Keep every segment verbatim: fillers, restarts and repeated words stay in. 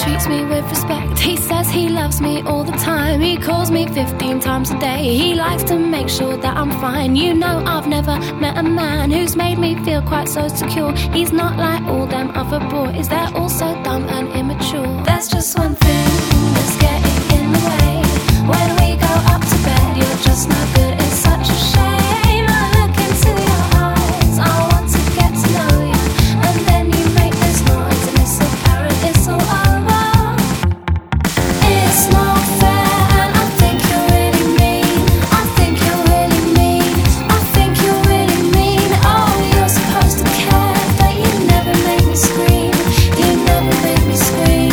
treats me with respect. He says he loves me all the time. He calls me fifteen times a day. He likes to make sure that I'm fine. You know, I've never met a man who's made me feel quite so secure. He's not like all them other boys, they're all so dumb and immature. There's just one thing that's getting in the way. When we go up to bed, you're just no good. It's such a shame. I look into your eyes, I want to get to know you, and then you make this noise and it's apparent it's all over. It's not fair and I think you're really mean. I think you're really mean. I think you're really mean. Oh, you're supposed to care, but you never make me scream. You never make me scream.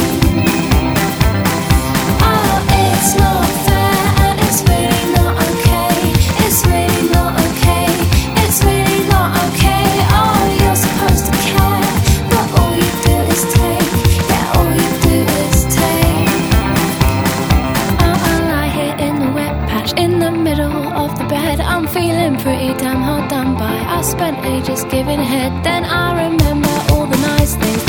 Oh, it's not fair and it's really not okay. It's really not okay. It's really not okay. Oh, you're supposed to care, but all you do is take. Yeah, all you do is take. Oh, I lie here in the wet patch in the middle of the bed. I'm feeling pretty damn hard done by. I spent ages giving head, then I remember all the nice things